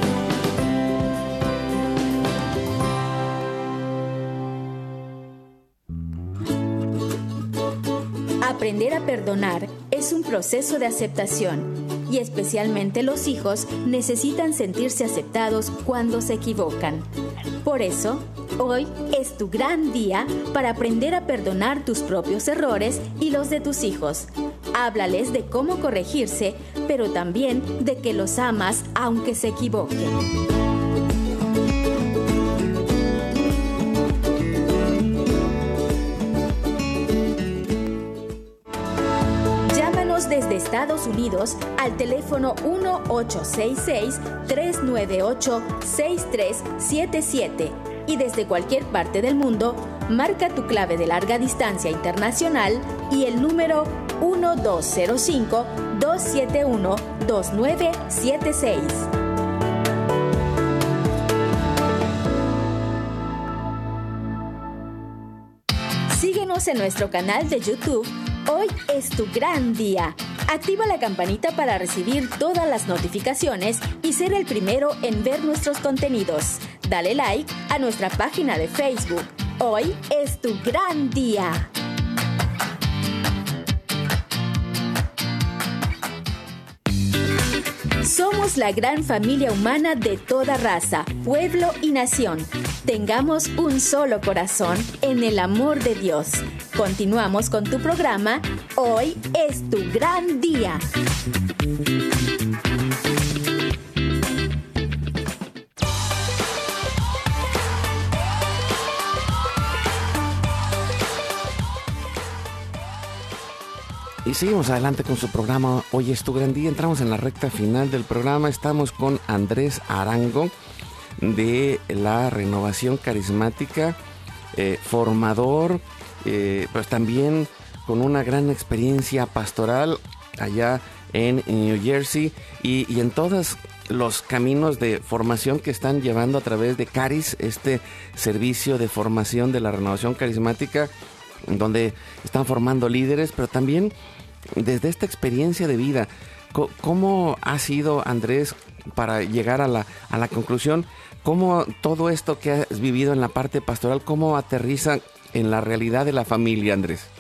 Aprender a perdonar es un proceso de aceptación, y especialmente los hijos necesitan sentirse aceptados cuando se equivocan. Por eso, hoy es tu gran día para aprender a perdonar tus propios errores y los de tus hijos. Háblales de cómo corregirse, pero también de que los amas aunque se equivoquen. Desde Estados Unidos al teléfono uno ocho seis seis, tres nueve ocho, seis tres siete siete, y desde cualquier parte del mundo marca tu clave de larga distancia internacional y el número uno dos cero cinco, dos siete uno, dos nueve siete seis. Síguenos en nuestro canal de YouTube. Hoy es tu gran día. Activa la campanita para recibir todas las notificaciones y ser el primero en ver nuestros contenidos. Dale like a nuestra página de Facebook. Hoy es tu gran día. Somos la gran familia humana de toda raza, pueblo y nación. Tengamos un solo corazón en el amor de Dios. Continuamos con tu programa. Hoy es tu gran día. Y seguimos adelante con su programa. Hoy es tu gran día. Entramos en la recta final del programa. Estamos con Andrés Arango de la Renovación Carismática, eh, formador, eh, pues también con una gran experiencia pastoral allá en New Jersey y, y en todos los caminos de formación que están llevando a través de Caris, este servicio de formación de la Renovación Carismática, donde están formando líderes, pero también desde esta experiencia de vida. ¿Cómo ha sido, Andrés, para llegar a la, a la conclusión? ¿Cómo todo esto que has vivido en la parte pastoral, cómo aterriza en la realidad de la familia, Andrés?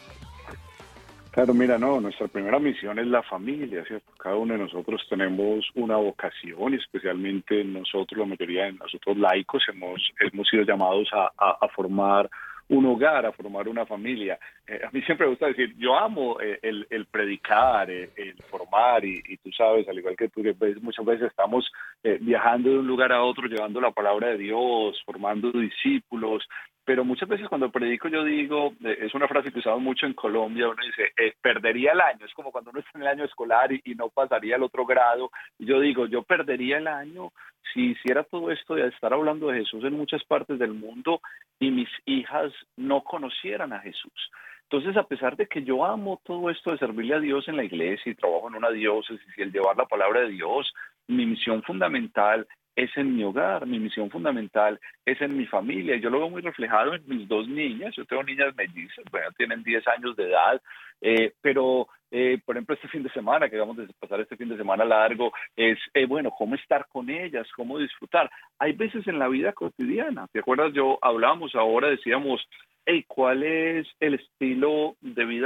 Claro, mira, no, nuestra primera misión es la familia, ¿cierto? Cada uno de nosotros tenemos una vocación, y especialmente nosotros, la mayoría de nosotros laicos, hemos, hemos sido llamados a, a, a formar un hogar, a formar una familia. Eh, a mí siempre me gusta decir, yo amo eh, el, el predicar, eh, el formar, y, y tú sabes, al igual que tú, que ves, muchas veces estamos eh, viajando de un lugar a otro, llevando la palabra de Dios, formando discípulos, pero muchas veces cuando predico yo digo, eh, es una frase que usamos mucho en Colombia, uno dice, eh, perdería el año, es como cuando uno está en el año escolar y, y no pasaría al otro grado, y yo digo, yo perdería el año si hiciera todo esto de estar hablando de Jesús en muchas partes del mundo y mis hijas no conocieran a Jesús. Entonces, a pesar de que yo amo todo esto de servirle a Dios en la iglesia y trabajo en una diócesis y el llevar la palabra de Dios, mi misión fundamental es en mi hogar, mi misión fundamental es en mi familia. Yo lo veo muy reflejado en mis dos niñas. Yo tengo niñas mellizas, bueno, tienen diez años de edad, eh, pero, eh, por ejemplo, este fin de semana, que vamos a pasar este fin de semana largo, es, eh, bueno, cómo estar con ellas, cómo disfrutar. Hay veces en la vida cotidiana, ¿te acuerdas? Yo hablábamos ahora, decíamos, hey, ¿cuál es el estilo de vida de un cristiano?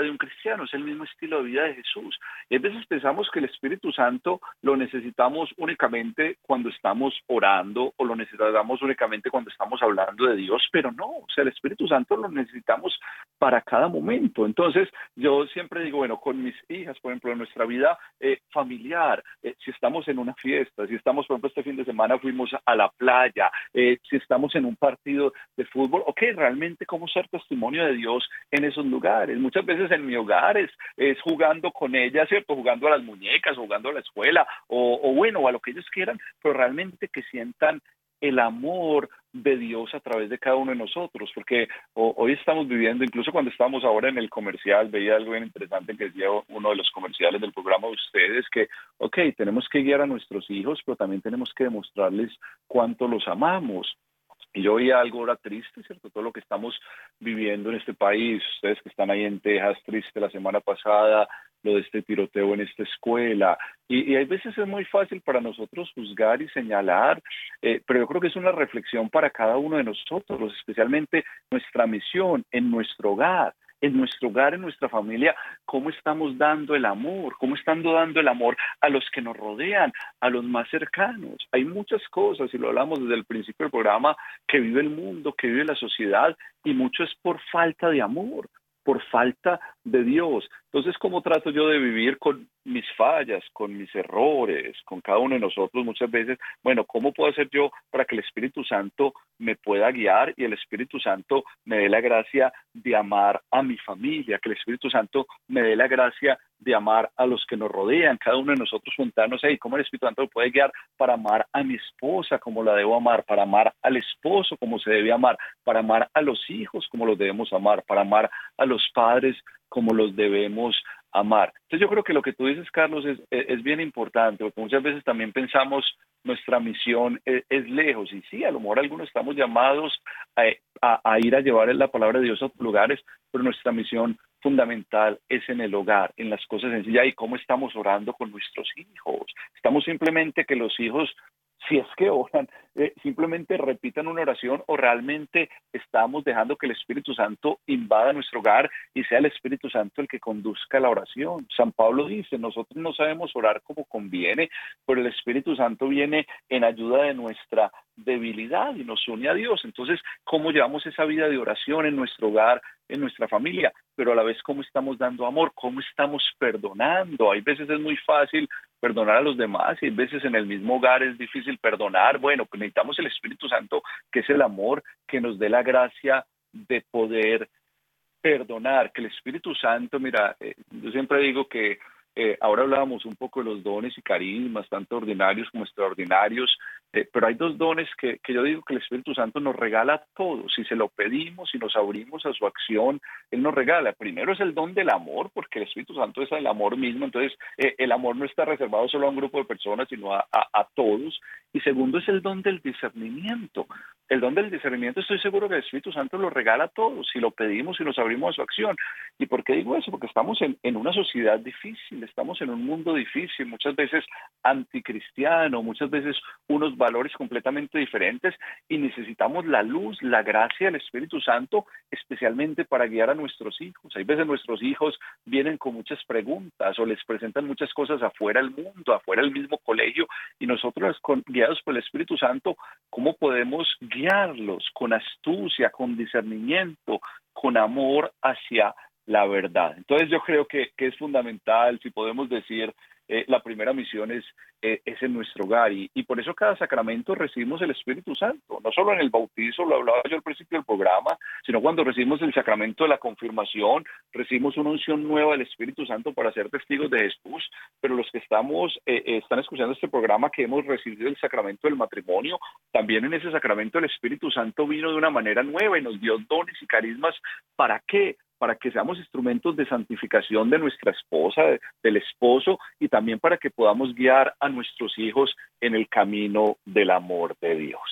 cristiano, es el mismo estilo de vida de Jesús. Y a veces pensamos que el Espíritu Santo lo necesitamos únicamente cuando estamos orando o lo necesitamos únicamente cuando estamos hablando de Dios, pero no, o sea, el Espíritu Santo lo necesitamos para cada momento. Entonces, yo siempre digo, bueno, con mis hijas, por ejemplo, en nuestra vida eh, familiar, eh, si estamos en una fiesta, si estamos, por ejemplo, este fin de semana fuimos a la playa, eh, si estamos en un partido de fútbol, ok, realmente cómo ser testimonio de Dios en esos lugares. Muchas veces en mi hogar es, es jugando con ella, ¿cierto? Jugando a las muñecas, jugando a la escuela, o, o bueno, a lo que ellos quieran, pero realmente que sientan el amor de Dios a través de cada uno de nosotros, porque o, hoy estamos viviendo, incluso cuando estábamos ahora en el comercial, veía algo bien interesante que decía uno de los comerciales del programa de ustedes, que, ok, tenemos que guiar a nuestros hijos, pero también tenemos que demostrarles cuánto los amamos. Y yo oía algo ahora triste, ¿cierto? Todo lo que estamos viviendo en este país, ustedes que están ahí en Texas, triste la semana pasada, lo de este tiroteo en esta escuela. Y, y hay veces es muy fácil para nosotros juzgar y señalar, eh, pero yo creo que es una reflexión para cada uno de nosotros, especialmente nuestra misión en nuestro hogar. En nuestro hogar, en nuestra familia, cómo estamos dando el amor, cómo estamos dando el amor a los que nos rodean, a los más cercanos. Hay muchas cosas, y lo hablamos desde el principio del programa, que vive el mundo, que vive la sociedad, y mucho es por falta de amor, por falta de Dios. Entonces, ¿cómo trato yo de vivir con mis fallas, con mis errores, con cada uno de nosotros muchas veces? Bueno, ¿cómo puedo hacer yo para que el Espíritu Santo me pueda guiar y el Espíritu Santo me dé la gracia de amar a mi familia, que el Espíritu Santo me dé la gracia de amar a los que nos rodean? Cada uno de nosotros juntarnos ahí, ¿cómo el Espíritu Santo me puede guiar para amar a mi esposa como la debo amar, para amar al esposo como se debe amar, para amar a los hijos como los debemos amar, para amar a los padres como los debemos amar? Entonces yo creo que lo que tú dices, Carlos, es, es bien importante, porque muchas veces también pensamos nuestra misión es, es lejos, y sí, a lo mejor algunos estamos llamados a, a, a ir a llevar la palabra de Dios a otros lugares, pero nuestra misión fundamental es en el hogar, en las cosas sencillas. Y cómo estamos orando con nuestros hijos. Estamos simplemente que los hijos, si es que oran, eh, simplemente repitan una oración, o realmente estamos dejando que el Espíritu Santo invada nuestro hogar y sea el Espíritu Santo el que conduzca la oración. San Pablo dice, nosotros no sabemos orar como conviene, pero el Espíritu Santo viene en ayuda de nuestra debilidad y nos une a Dios. Entonces, ¿cómo llevamos esa vida de oración en nuestro hogar, en nuestra familia? Pero a la vez, ¿cómo estamos dando amor? ¿Cómo estamos perdonando? Hay veces es muy fácil perdonar a los demás y hay veces en el mismo hogar es difícil perdonar. Bueno, pues necesitamos el Espíritu Santo, que es el amor, que nos dé la gracia de poder perdonar. Que el Espíritu Santo, mira, eh, yo siempre digo que Eh, ahora hablábamos un poco de los dones y carismas, tanto ordinarios como extraordinarios, eh, pero hay dos dones que, que yo digo que el Espíritu Santo nos regala a todos. Si se lo pedimos y nos abrimos a su acción, Él nos regala. Primero es el don del amor, porque el Espíritu Santo es el amor mismo, entonces eh, el amor no está reservado solo a un grupo de personas, sino a, a, a todos. Y segundo es el don del discernimiento. El don del discernimiento, estoy seguro que el Espíritu Santo lo regala a todos, si lo pedimos y nos abrimos a su acción. ¿Y por qué digo eso? Porque estamos en, en una sociedad difícil, estamos en un mundo difícil, muchas veces anticristiano, muchas veces unos valores completamente diferentes, y necesitamos la luz, la gracia del Espíritu Santo, especialmente para guiar a nuestros hijos. Hay veces nuestros hijos vienen con muchas preguntas o les presentan muchas cosas afuera del mundo, afuera del mismo colegio, y nosotros, con, guiados por el Espíritu Santo, ¿cómo podemos guiarlos con astucia, con discernimiento, con amor hacia la verdad? Entonces yo creo que, que es fundamental, si podemos decir, eh, la primera misión es, eh, es en nuestro hogar, y, y por eso cada sacramento recibimos el Espíritu Santo, no solo en el bautizo, lo hablaba yo al principio del programa, sino cuando recibimos el sacramento de la confirmación, recibimos una unción nueva del Espíritu Santo para ser testigos de Jesús. Pero los que estamos, eh, están escuchando este programa, que hemos recibido el sacramento del matrimonio, también en ese sacramento el Espíritu Santo vino de una manera nueva y nos dio dones y carismas. ¿Para qué? Para que seamos instrumentos de santificación de nuestra esposa, de, del esposo, y también para que podamos guiar a nuestros hijos en el camino del amor de Dios.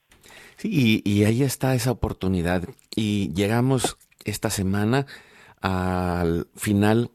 Sí, y, y ahí está esa oportunidad. Y llegamos esta semana al final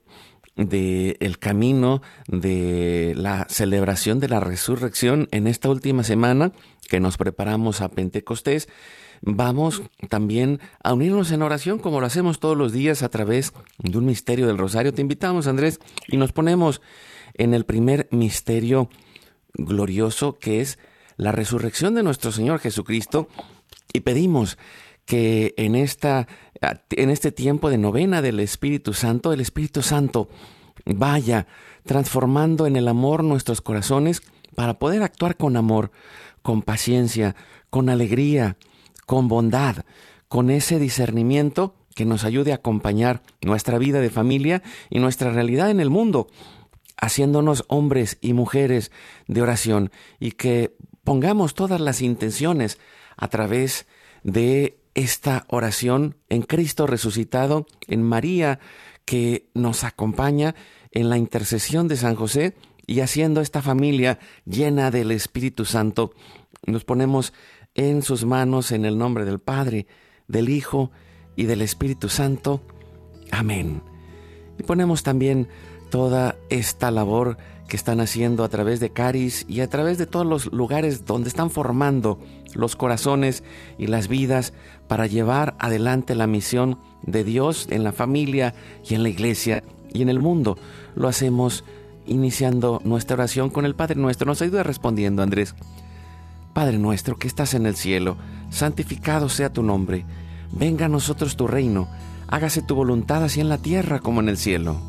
del camino de la celebración de la resurrección en esta última semana que nos preparamos a Pentecostés. vamos también a unirnos en oración como lo hacemos todos los días a través de un misterio del Rosario. Te invitamos, Andrés, y nos ponemos en el primer misterio glorioso, que es la resurrección de nuestro Señor Jesucristo, y pedimos que en, esta, en este tiempo de novena del Espíritu Santo, el Espíritu Santo vaya transformando en el amor nuestros corazones para poder actuar con amor, con paciencia, con alegría, con bondad, con ese discernimiento que nos ayude a acompañar nuestra vida de familia y nuestra realidad en el mundo, haciéndonos hombres y mujeres de oración, y que pongamos todas las intenciones a través de esta oración en Cristo resucitado, en María que nos acompaña, en la intercesión de San José, y haciendo esta familia llena del Espíritu Santo. Nos ponemos en sus manos en el nombre del Padre, del Hijo y del Espíritu Santo. Amén. Y ponemos también toda esta labor que están haciendo a través de Caris y a través de todos los lugares donde están formando los corazones y las vidas para llevar adelante la misión de Dios en la familia y en la iglesia y en el mundo. Lo hacemos iniciando nuestra oración con el Padre Nuestro. Nos ayuda respondiendo, Andrés. Padre nuestro que estás en el cielo, santificado sea tu nombre. Venga a nosotros tu reino. Hágase tu voluntad así en la tierra como en el cielo.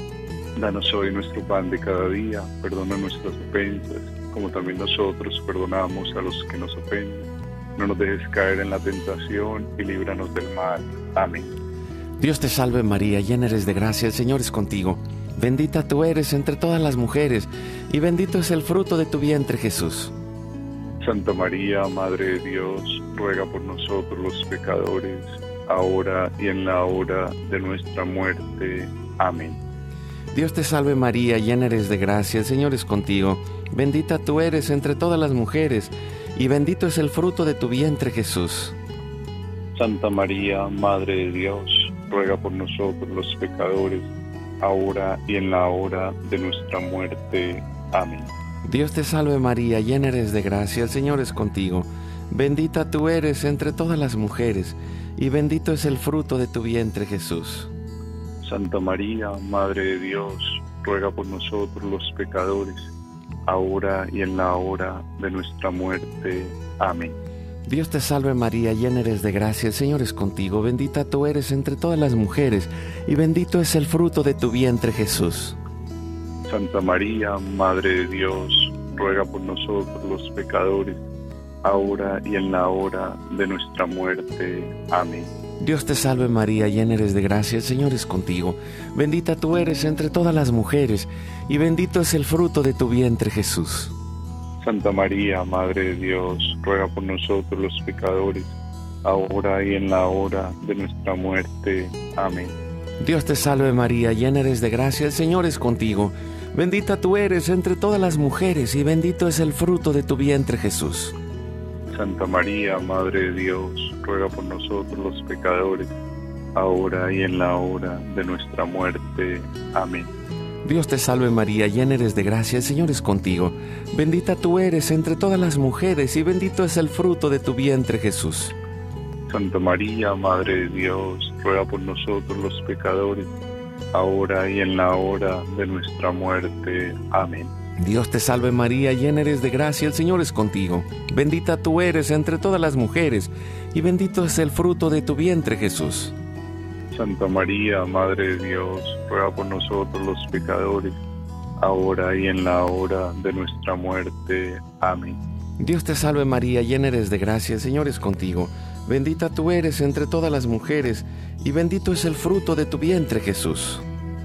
Danos hoy nuestro pan de cada día. Perdona nuestras ofensas, como también nosotros perdonamos a los que nos ofenden. No nos dejes caer en la tentación y líbranos del mal. Amén. Dios te salve María, llena eres de gracia, el Señor es contigo. Bendita tú eres entre todas las mujeres, y bendito es el fruto de tu vientre, Jesús. Santa María, Madre de Dios, ruega por nosotros los pecadores, ahora y en la hora de nuestra muerte. Amén. Dios te salve María, llena eres de gracia, el Señor es contigo. Bendita tú eres entre todas las mujeres, y bendito es el fruto de tu vientre, Jesús. Santa María, Madre de Dios, ruega por nosotros los pecadores, ahora y en la hora de nuestra muerte. Amén. Dios te salve María, llena eres de gracia, el Señor es contigo. Bendita tú eres entre todas las mujeres, y bendito es el fruto de tu vientre, Jesús. Santa María, Madre de Dios, ruega por nosotros los pecadores, ahora y en la hora de nuestra muerte. Amén. Dios te salve María, llena eres de gracia, el Señor es contigo. Bendita tú eres entre todas las mujeres, y bendito es el fruto de tu vientre, Jesús. Santa María, Madre de Dios, ruega por nosotros los pecadores, ahora y en la hora de nuestra muerte. Amén. Dios te salve María, llena eres de gracia, el Señor es contigo. Bendita tú eres entre todas las mujeres, y bendito es el fruto de tu vientre, Jesús. Santa María, Madre de Dios, ruega por nosotros los pecadores, ahora y en la hora de nuestra muerte. Amén. Dios te salve María, llena eres de gracia, el Señor es contigo. Bendita tú eres entre todas las mujeres, y bendito es el fruto de tu vientre, Jesús. Santa María, Madre de Dios, ruega por nosotros los pecadores, ahora y en la hora de nuestra muerte. Amén. Dios te salve María, llena eres de gracia, el Señor es contigo. Bendita tú eres entre todas las mujeres, y bendito es el fruto de tu vientre, Jesús. Santa María, Madre de Dios, ruega por nosotros los pecadores, ahora y en la hora de nuestra muerte. Amén. Dios te salve María, llena eres de gracia, el Señor es contigo. Bendita tú eres entre todas las mujeres, y bendito es el fruto de tu vientre, Jesús. Santa María, Madre de Dios, ruega por nosotros los pecadores, ahora y en la hora de nuestra muerte. Amén. Dios te salve María, llena eres de gracia, el Señor es contigo. Bendita tú eres entre todas las mujeres, y bendito es el fruto de tu vientre, Jesús.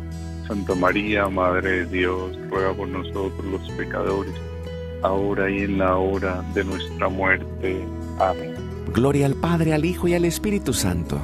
Santa María, Madre de Dios, ruega por nosotros los pecadores, ahora y en la hora de nuestra muerte. Amén. Gloria al Padre, al Hijo y al Espíritu Santo.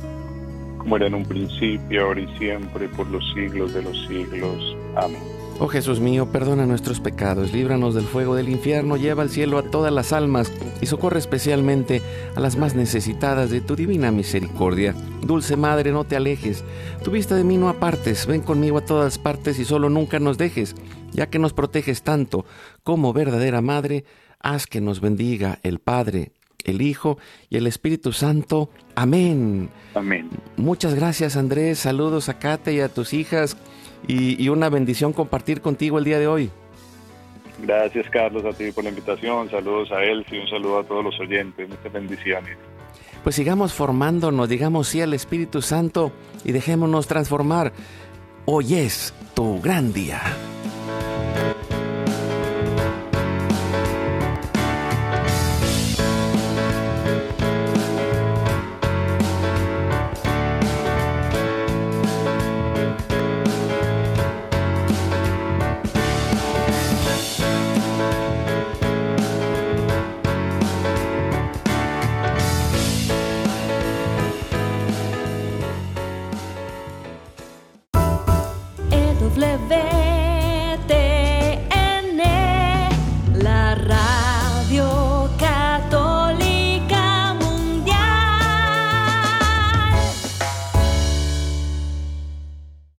Como era en un principio, ahora y siempre, por los siglos de los siglos. Amén. Oh Jesús mío, perdona nuestros pecados, líbranos del fuego del infierno, lleva al cielo a todas las almas y socorre especialmente a las más necesitadas de tu divina misericordia. Dulce Madre, no te alejes, tu vista de mí no apartes, ven conmigo a todas partes y solo nunca nos dejes, ya que nos proteges tanto como verdadera Madre, haz que nos bendiga el Padre, el Hijo y el Espíritu Santo. Amén. Amén. Muchas gracias, Andrés. Saludos a Kate y a tus hijas y, y una bendición compartir contigo el día de hoy. Gracias, Carlos, a ti por la invitación. Saludos a Elsie y un saludo a todos los oyentes. Muchas bendiciones. Pues sigamos formándonos, digamos sí al Espíritu Santo y dejémonos transformar. Hoy es tu gran día. W